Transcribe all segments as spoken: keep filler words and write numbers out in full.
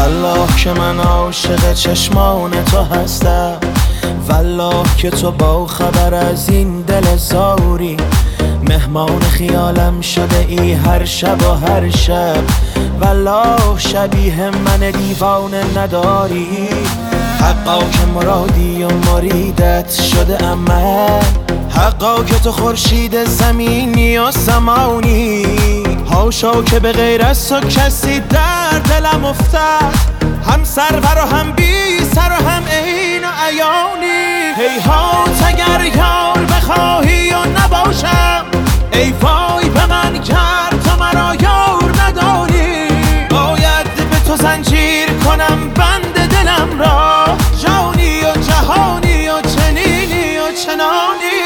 والله که من عاشق چشمان تو هستم، والله که تو با خبر از این دل زاری، مهمان خیالم شده ای هر شب و هر شب، والله شبیه من دیوانه نداری. حقا که مرادی و مریدت شده ام من، حقا که تو خورشید زمینی و زمانی، هاشا که به غیر از تو کسی در دلم افتد، هم سرور و هم بی سر و هم عین و عیانی. هیهات اگر یار بخواهی و نباشم، ای وای به من گر تو مرا یار نداری، باید به تو زنجیر کنم بند دلم را، جانی و جهانی و چنینی و چنانی.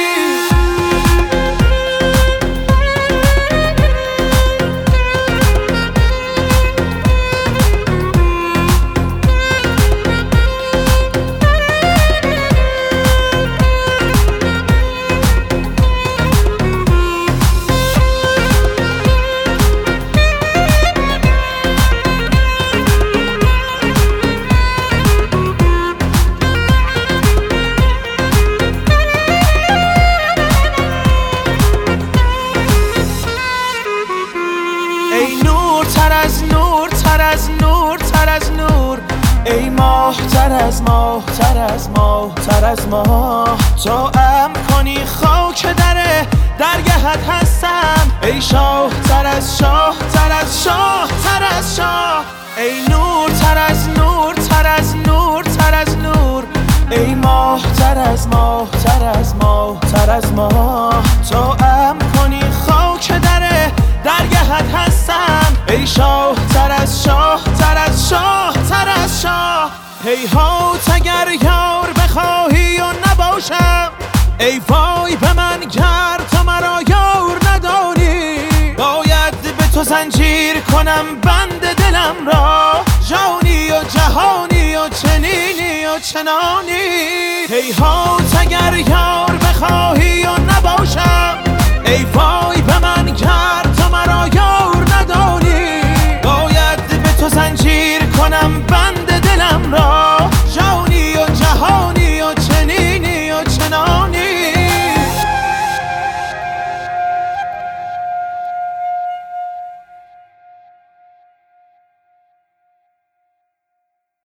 ای نور تر از نور تر از نور تر از نور، ای ماه تر از ماه تر از ماه تر از ماه، تو ام کنی خاک در درگهت هستم، ای شاه تر از شاه تر از شاه تر از شاه، ای نور تر از نور تر از نور تر از نور، ای ماه تر از ماه تر از ماه تر از ماه، تو ام کنی خاک در درگهت هستم، ای شاه تر از شاه تر از شاه تر از شاه. هیهات اگر یار بخواهی و نباشم، ای وای به من گر تو مرا یار نداری، باید به تو زنجیر کنم بند دلم را، جانی و جهانی و چنینی و چنانی. هیهات اگر یار بخواهی و نباشم، ای وای به من گر